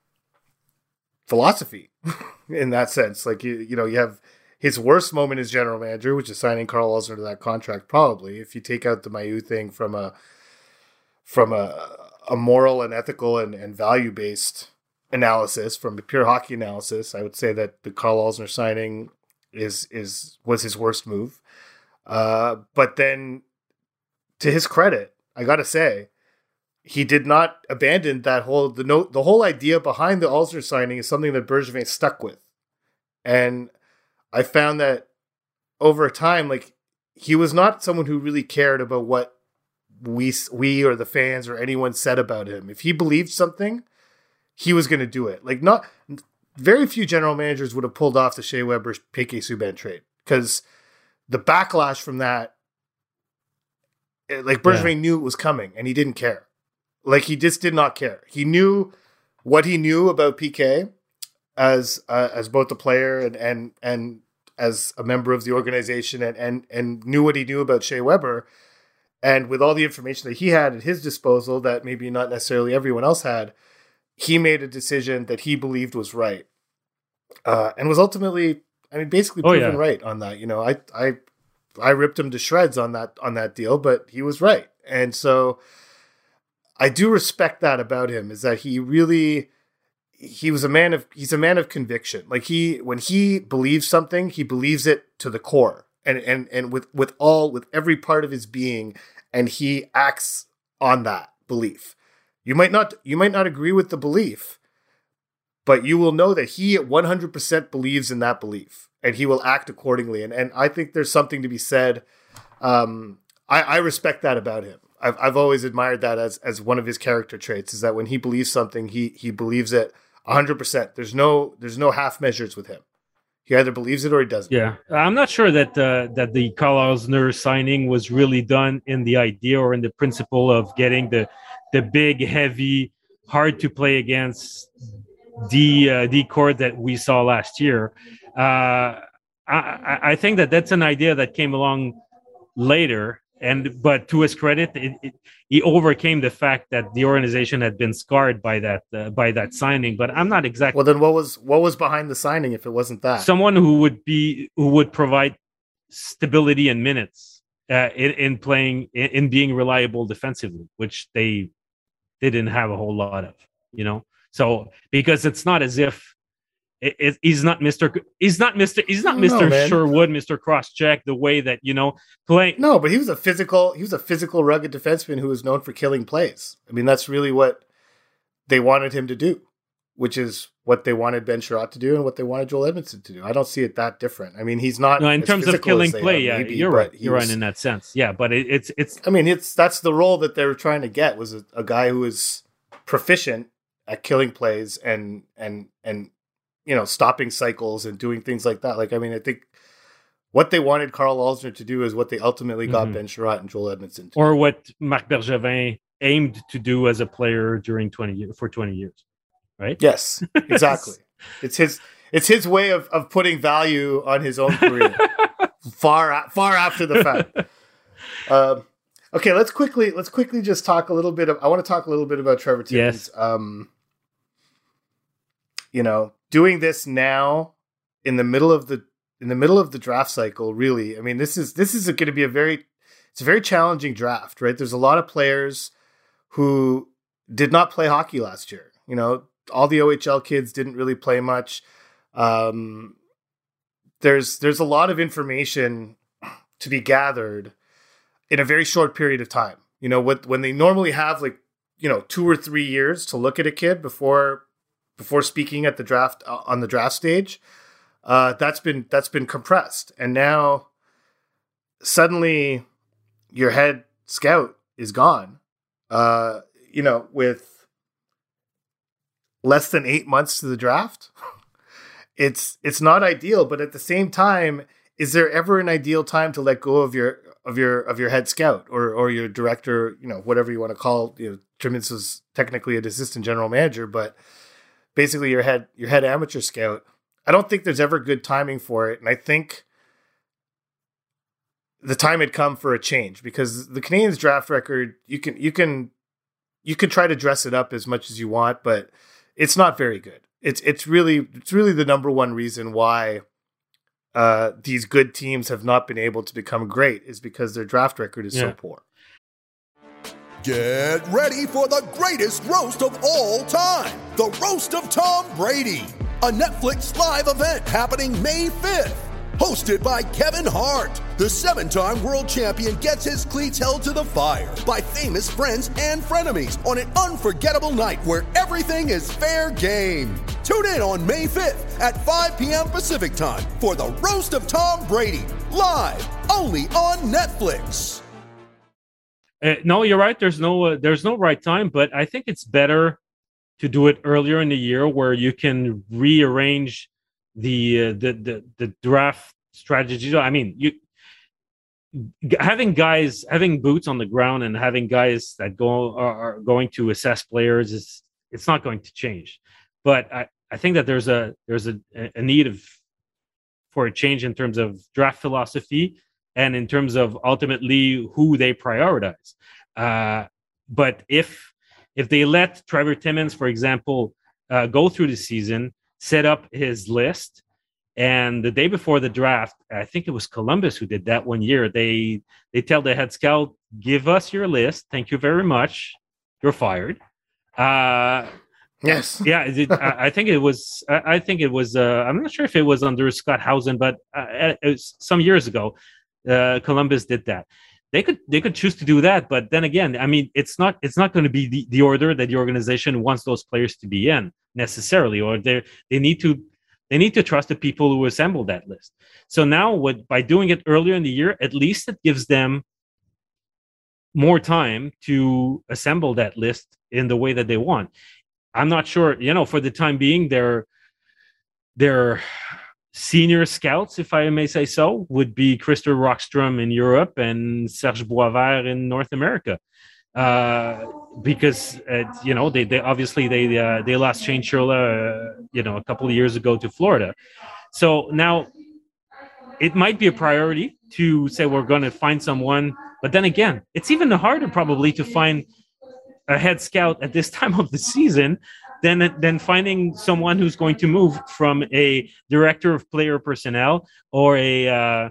S3: philosophy in that sense. Like, you, you know, you have his worst moment as general manager, which is signing Carl Alzner to that contract. Probably, if you take out the Mailloux thing from a, from a, a moral and ethical and, and value based analysis, from a pure hockey analysis, I would say that the Carl Alzner signing is, is, was his worst move. Uh, but then, to his credit, I gotta say, he did not abandon that whole the no, the whole idea behind the Alzner signing is something that Bergevin stuck with, and I found that over time, like he was not someone who really cared about what we we or the fans or anyone said about him. If he believed something, he was going to do it. Like not very few general managers would have pulled off the Shea Weber P K Subban trade because the backlash from that. Like Bergevin yeah. knew it was coming and he didn't care. Like he just did not care. He knew what he knew about P K as uh, as both a player and, and and as a member of the organization and, and and knew what he knew about Shea Weber. And with all the information that he had at his disposal that maybe not necessarily everyone else had, he made a decision that he believed was right. Uh, and was ultimately, I mean, basically proven oh, yeah. right on that. You know, I I I ripped him to shreds on that on that deal, but he was right. And so I do respect that about him, is that he really he was a man of he's a man of conviction. Like he when he believes something, he believes it to the core. And and and with, with all with every part of his being, and he acts on that belief. You might not you might not agree with the belief, but you will know that he one hundred percent believes in that belief. And he will act accordingly. And and I think there's something to be said. Um, I, I respect that about him. I've I've always admired that as as one of his character traits, is that when he believes something, he he believes it one hundred percent. There's no there's no half measures with him. He either believes it or he doesn't.
S2: Yeah, I'm not sure that uh, that the Carl Alzner signing was really done in the idea or in the principle of getting the the big, heavy, hard to play against D uh, D core that we saw last year. Uh, I, I think that that's an idea that came along later, and but to his credit, it, it, he overcame the fact that the organization had been scarred by that uh, by that signing. But I'm not exactly.
S3: Well, then what was what was behind the signing if it wasn't that?
S2: Someone who would be who would provide stability and minutes uh, in, in playing in, in being reliable defensively, which they didn't have a whole lot of, you know. So because it's not as if. It, it, he's not Mister He's not Mister He's not Mister No, Sherwood, Mister Crosscheck. The way that you know playing.
S3: No, but he was a physical. He was a physical, rugged defenseman who was known for killing plays. I mean, that's really what they wanted him to do, which is what they wanted Ben Sherratt to do and what they wanted Joel Edmondson to do. I don't see it that different. I mean, he's not.
S2: No, in terms of killing play, yeah, maybe, you're right. You're was, right in that sense. Yeah, but it, it's it's.
S3: I mean, it's that's the role that they were trying to get, was a, a guy who is proficient at killing plays and and and. you know, stopping cycles and doing things like that. Like, I mean, I think what they wanted Carl Alzner to do is what they ultimately got mm-hmm. Ben Sherratt and Joel Edmondson to
S2: or
S3: do.
S2: what Marc Bergevin aimed to do as a player during twenty years for twenty years, right?
S3: Yes, exactly. it's his it's his way of, of putting value on his own career far far after the fact. Um, okay, let's quickly let's quickly just talk a little bit of. I want to talk a little bit about Trevor Timmins.
S2: Yes.
S3: Um, you know, doing this now in the middle of the in the middle of the draft cycle. Really, I mean, this is this is going to be a very it's a very challenging draft, right? There's a lot of players who did not play hockey last year. You know, all the O H L kids didn't really play much. Um, there's there's a lot of information to be gathered in a very short period of time. You know, what when they normally have like, you know, two or three years to look at a kid before before speaking at the draft uh, on the draft stage, uh, that's been that's been compressed, and now suddenly your head scout is gone. Uh, you know, with less than eight months to the draft, it's it's not ideal. But at the same time, is there ever an ideal time to let go of your of your of your head scout or or your director? You know, whatever you want to call. You know, Timmins was technically an assistant general manager, but basically your head your head amateur scout. I don't think there's ever good timing for it, and I think the time had come for a change, because the Canadiens draft record, you can you can you can try to dress it up as much as you want, but it's not very good. It's it's really it's really the number one reason why uh, these good teams have not been able to become great, is because their draft record is yeah. so poor.
S6: Get ready for the greatest roast of all time, the Roast of Tom Brady, a Netflix live event happening May fifth. Hosted by Kevin Hart, the seven-time world champion gets his cleats held to the fire by famous friends and frenemies on an unforgettable night where everything is fair game. Tune in on May fifth at five p.m. Pacific time for the Roast of Tom Brady, live only on Netflix.
S2: Uh, no, you're right. There's no uh, there's no right time, but I think it's better to do it earlier in the year, where you can rearrange the uh, the, the the draft strategy. I mean, you having guys having boots on the ground and having guys that go are, are going to assess players is it's not going to change. But I, I think that there's a there's a, a need of for a change in terms of draft philosophy and in terms of ultimately who they prioritize. Uh, but if if they let Trevor Timmins, for example, uh, go through the season, set up his list, and the day before the draft, I think it was Columbus who did that one year. They they tell the head scout, "Give us your list. Thank you very much. You're fired." Uh,
S3: yes,
S2: yeah. It, I, I think it was. I, I think it was. Uh, I'm not sure if it was under Scott Housen, but uh, it was some years ago. Uh, Columbus did that. They could they could choose to do that, but then again, I mean, it's not it's not going to be the, the order that the organization wants those players to be in necessarily, or they they need to they need to trust the people who assemble that list. So now, what by doing it earlier in the year, at least it gives them more time to assemble that list in the way that they want. I'm not sure, you know, for the time being, they're they're senior scouts, if I may say so, would be Christer Rockstrom in Europe and Serge Boisvert in North America, uh, because uh, you know they, they obviously they uh, they lost Shane Churla, uh, you know, a couple of years ago to Florida. So now it might be a priority to say we're going to find someone, but then again, it's even harder probably to find a head scout at this time of the season Than, than finding someone who's going to move from a director of player personnel or a uh,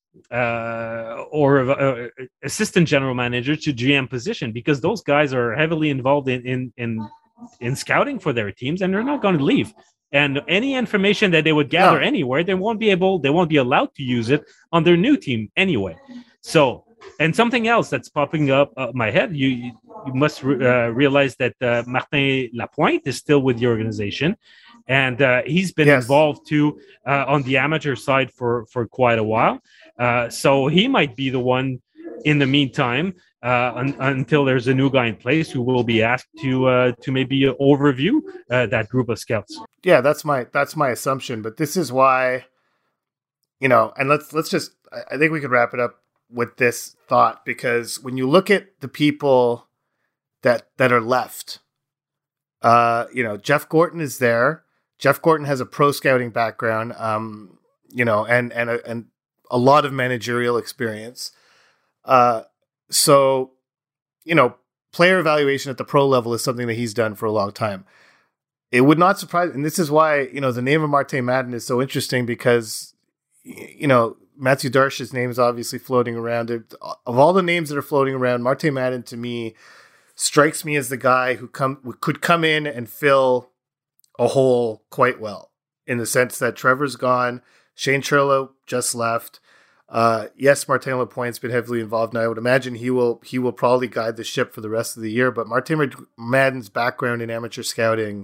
S2: uh, or a, a assistant general manager to G M position, because those guys are heavily involved in in in, in scouting for their teams, and they're not going to leave. And any information that they would gather
S3: no.
S2: anywhere, they won't be able, they won't be allowed to use it on their new team anyway. So, and something else that's popping up uh, my head, you you must re- uh, realize that uh, Martin Lapointe is still with the organization, and uh, he's been
S3: yes.
S2: involved too uh, on the amateur side for for quite a while. Uh, so he might be the one in the meantime uh, un- until there's a new guy in place who will be asked to uh, to maybe overview uh, that group of scouts.
S3: Yeah, that's my that's my assumption. But this is why, you know, and let's let's just I think we could wrap it up with this thought, because when you look at the people that that are left, uh, you know, Jeff Gorton is there. Jeff Gorton has a pro scouting background, um, you know, and and a, and a lot of managerial experience. Uh, so, you know, player evaluation at the pro level is something that he's done for a long time. It would not surprise, and this is why, you know, the name of Martin Madden is so interesting because, you know, Matthew Darsh's name is obviously floating around. Of all the names that are floating around, Martin Madden to me strikes me as the guy who come could come in and fill a hole quite well, in the sense that Trevor's gone, Shane Churlo just left. Uh, yes, Martin Lapointe's been heavily involved, and I would imagine he will he will probably guide the ship for the rest of the year. But Martin Madden's background in amateur scouting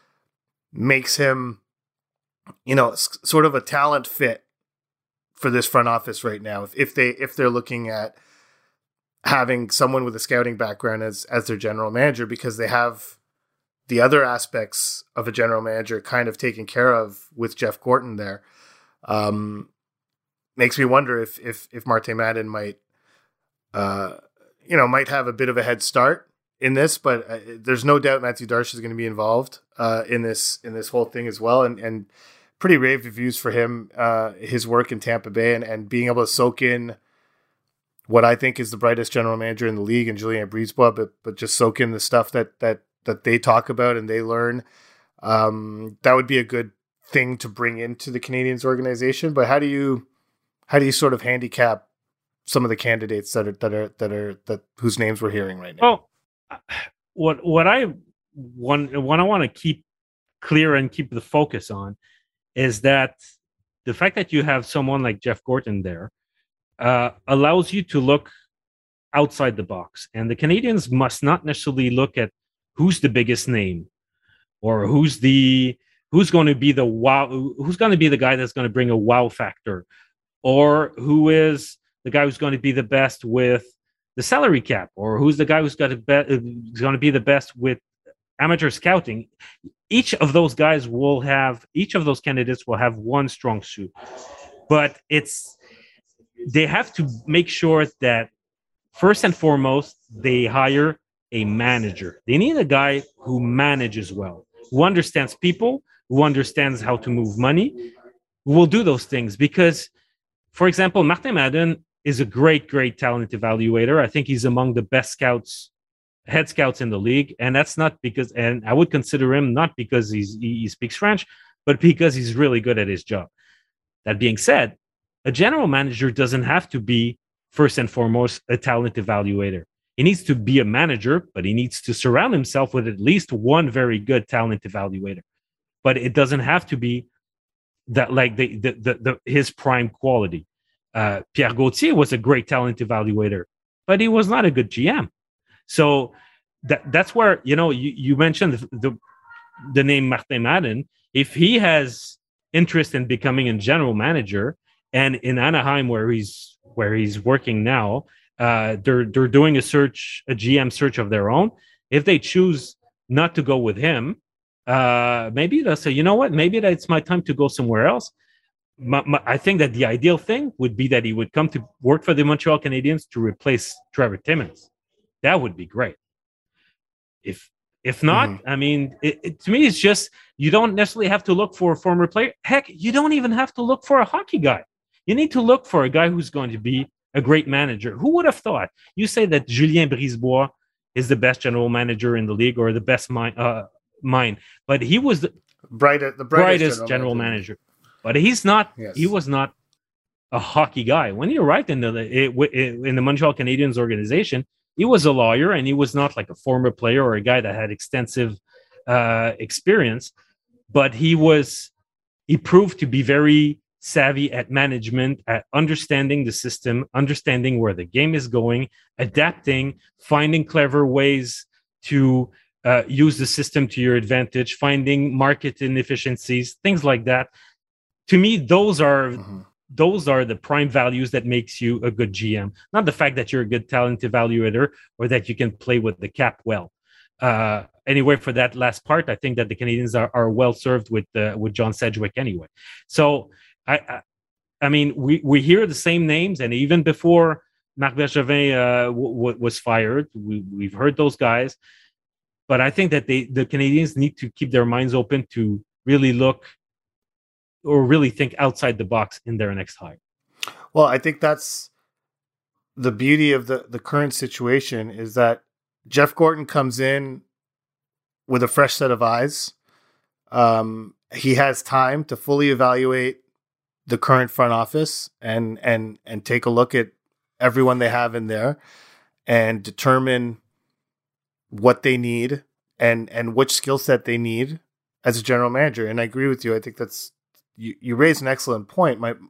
S3: makes him, you know, sort of a talent fit for this front office right now. If, if they if they're looking at having someone with a scouting background as as their general manager, because they have the other aspects of a general manager kind of taken care of with Jeff Gorton there. Um, makes me wonder if if if Martin Madden might, uh, you know, might have a bit of a head start in this. But uh, there's no doubt Matthew Darsh is going to be involved uh, in this in this whole thing as well, and and. Pretty rave reviews for him, uh, his work in Tampa Bay, and, and being able to soak in what I think is the brightest general manager in the league, and Julien Brisebois, but but just soak in the stuff that that that they talk about and they learn. Um, that would be a good thing to bring into the Canadiens organization. But how do you how do you sort of handicap some of the candidates that are that are that are that whose names we're hearing right now?
S2: Well, what what I want what I want to keep clear and keep the focus on is that the fact that you have someone like Jeff Gorton there uh, allows you to look outside the box. And the Canadiens must not necessarily look at who's the biggest name or who's the who's going to be the wow, who's going to be the guy that's going to bring a wow factor, or who is the guy who's going to be the best with the salary cap, or who's the guy who's got to be, who's going to be the best with amateur scouting. Each of those guys will have, each of those candidates will have one strong suit, but it's, they have to make sure that first and foremost, they hire a manager. They need a guy who manages well, who understands people, who understands how to move money, who will do those things. Because, for example, Martin Madden is a great, great talent evaluator. I think he's among the best scouts head scouts in the league, and that's not because, and I would consider him not because he's he, he speaks French, but because he's really good at his job. That being said, a general manager doesn't have to be first and foremost a talent evaluator. He needs to be a manager, but he needs to surround himself with at least one very good talent evaluator. But it doesn't have to be that like the the, the, the his prime quality. Uh, Pierre Gauthier was a great talent evaluator, but he was not a good G M. So that that's where, you know, you, you mentioned the, the the name Martin Madden. If he has interest in becoming a general manager, and in Anaheim where he's where he's working now, uh, they're they're doing a search, a G M search of their own. If they choose not to go with him, uh, maybe they'll say, you know what, maybe that it's my time to go somewhere else. My, my, I think that the ideal thing would be that he would come to work for the Montreal Canadiens to replace Trevor Timmins. That would be great. If if not, mm-hmm. I mean, it, it, to me, it's just, you don't necessarily have to look for a former player. Heck, you don't even have to look for a hockey guy. You need to look for a guy who's going to be a great manager. Who would have thought? You say that Julien Brisebois is the best general manager in the league, or the best mind, uh, mind. But he was the,
S3: Bright, the brightest,
S2: brightest
S3: general,
S2: general
S3: manager.
S2: manager. But he's not,
S3: yes.
S2: he was not a hockey guy. When you arrived in the, in the Montreal Canadiens organization, he was a lawyer, and he was not like a former player or a guy that had extensive uh, experience, but he was, he proved to be very savvy at management, at understanding the system, understanding where the game is going, adapting, finding clever ways to uh, use the system to your advantage, finding market inefficiencies, things like that. To me, those are mm-hmm. those are the prime values that makes you a good G M. Not the fact that you're a good talent evaluator or that you can play with the cap well. Uh, anyway, for that last part, I think that the Canadiens are, are well served with uh, with John Sedgwick anyway. So, I, I, I mean, we, we hear the same names, and even before Marc Bergevin uh, w- w- was fired, we, we've heard those guys. But I think that they the Canadiens need to keep their minds open to really look or really think outside the box in their next hire.
S3: Well, I think that's the beauty of the, the current situation is that Jeff Gorton comes in with a fresh set of eyes. Um, he has time to fully evaluate the current front office and and and take a look at everyone they have in there and determine what they need and and which skill set they need as a general manager. And I agree with you. I think that's you, you raised an excellent point. My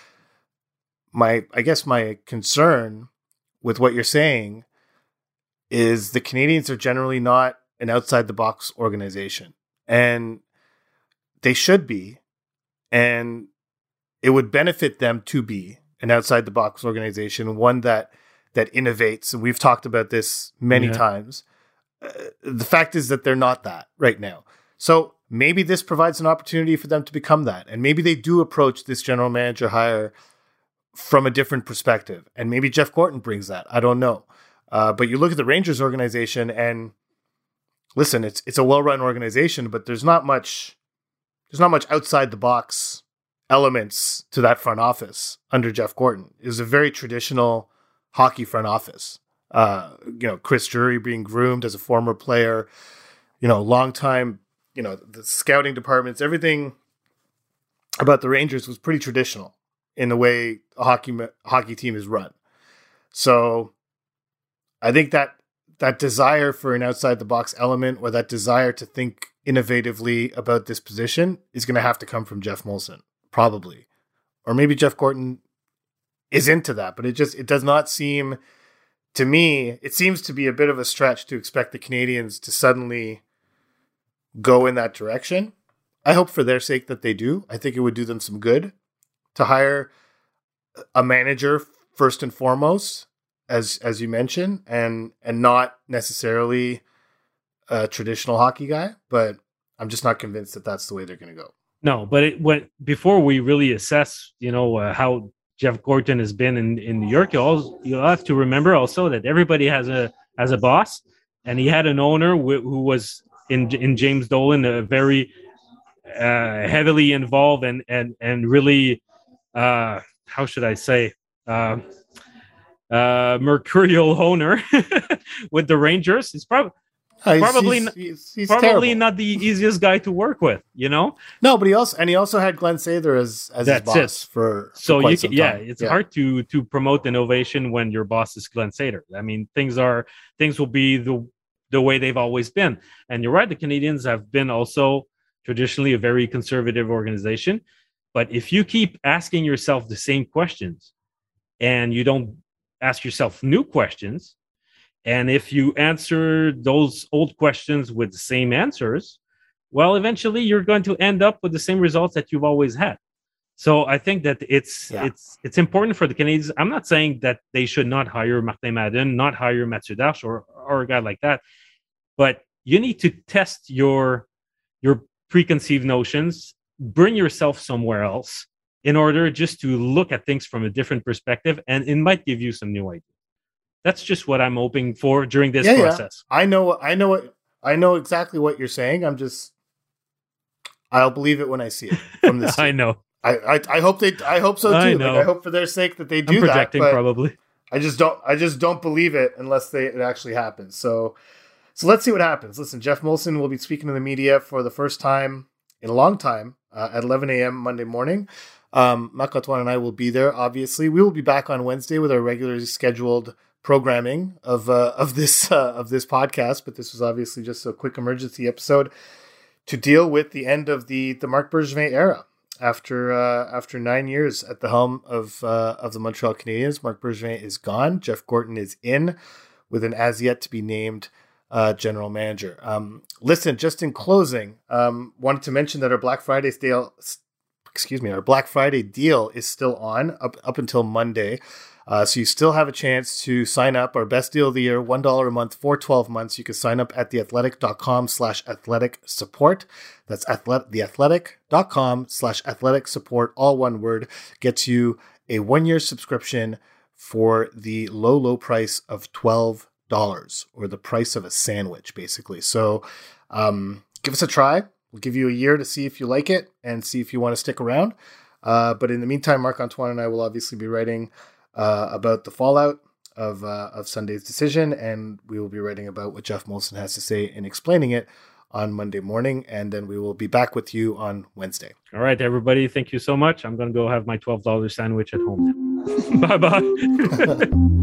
S3: my I guess my concern with what you're saying is the Canadiens are generally not an outside the box organization, and they should be, and it would benefit them to be an outside the box organization, one that that innovates. And we've talked about this many yeah. times. Uh, the fact is that they're not that right now. So maybe this provides an opportunity for them to become that. And maybe they do approach this general manager hire from a different perspective. And maybe Jeff Gorton brings that. I don't know. Uh, but you look at the Rangers organization and listen, it's it's a well-run organization, but there's not much there's not much outside the box elements to that front office under Jeff Gorton. It was a very traditional hockey front office. Uh, you know, Chris Drury being groomed as a former player, you know, long time, you know, the scouting departments, everything about the Rangers was pretty traditional in the way a hockey hockey team is run. So I think that that desire for an outside the box element, or that desire to think innovatively about this position, is going to have to come from Jeff Molson, probably. Or maybe Jeff Gorton is into that, but it just, it does not seem, to me, it seems to be a bit of a stretch to expect the Canadiens to suddenly go in that direction. I hope for their sake that they do. I think it would do them some good to hire a manager first and foremost, as as you mentioned, and and not necessarily a traditional hockey guy. But I'm just not convinced that that's the way they're going to go.
S2: No, but it, when before we really assess, you know, uh, how Jeff Gorton has been in, in New York, you also you'll have to remember also that everybody has a has a boss, and he had an owner wh- who was in in James Dolan, a very uh, heavily involved and and and really uh, how should I say uh, uh, mercurial owner with the Rangers. It's probably.
S3: Uh, he's,
S2: probably
S3: he's, he's, he's
S2: probably
S3: terrible.
S2: not the easiest guy to work with, you know.
S3: No, but he also and he also had Glenn Sather as as
S2: That's
S3: his boss
S2: it.
S3: for, for
S2: so
S3: quite
S2: you
S3: some
S2: can, yeah,
S3: time.
S2: it's
S3: yeah.
S2: hard to to promote innovation when your boss is Glenn Sather. I mean, things are things will be the the way they've always been. And you're right, the Canadiens have been also traditionally a very conservative organization. But if you keep asking yourself the same questions and you don't ask yourself new questions, and if you answer those old questions with the same answers, well, eventually you're going to end up with the same results that you've always had. So I think that it's yeah. it's it's important for the Canadiens. I'm not saying that they should not hire Martin Madden, not hire Mathieu Darche or or a guy like that, but you need to test your your preconceived notions, bring yourself somewhere else in order just to look at things from a different perspective, and it might give you some new ideas. That's just what I'm hoping for during this
S3: yeah,
S2: process.
S3: Yeah. I know, I know what I know exactly what you're saying. I'm just, I'll believe it when I see it from this.
S2: I know.
S3: I, I, I hope they, I hope so too.
S2: I know.
S3: Like, I hope for their sake that they do
S2: I'm projecting
S3: that. But
S2: probably.
S3: I just don't, I just don't believe it unless they it actually happens. So, so let's see what happens. Listen, Jeff Molson will be speaking to the media for the first time in a long time uh, at eleven a.m. Monday morning. Um, Marc Antoine and I will be there. Obviously, we will be back on Wednesday with our regularly scheduled programming of uh, of this uh, of this podcast, but this was obviously just a quick emergency episode to deal with the end of the the Marc Bergevin era. After uh, after nine years at the helm of uh, of the Montreal Canadiens, Marc Bergevin is gone. Jeff Gorton is in with an as yet to be named uh, general manager. Um, listen, just in closing, um, wanted to mention that our Black Friday deal, excuse me, our Black Friday deal is still on up up until Monday. Uh, so you still have a chance to sign up. Our best deal of the year, one dollar a month for twelve months. You can sign up at theathletic.com slash athletic support. That's athletic, theathletic.com slash athletic support. All one word. Gets you a one-year subscription for the low, low price of twelve dollars, or the price of a sandwich, basically. So um, give us a try. We'll give you a year to see if you like it and see if you want to stick around. Uh, but in the meantime, Marc Antoine and I will obviously be writing Uh, about the fallout of uh, of Sunday's decision, and we will be writing about what Jeff Molson has to say and explaining it on Monday morning, and then we will be back with you on Wednesday.
S2: All right, everybody. Thank you so much. I'm going to go have my twelve dollars sandwich at home now. Bye-bye.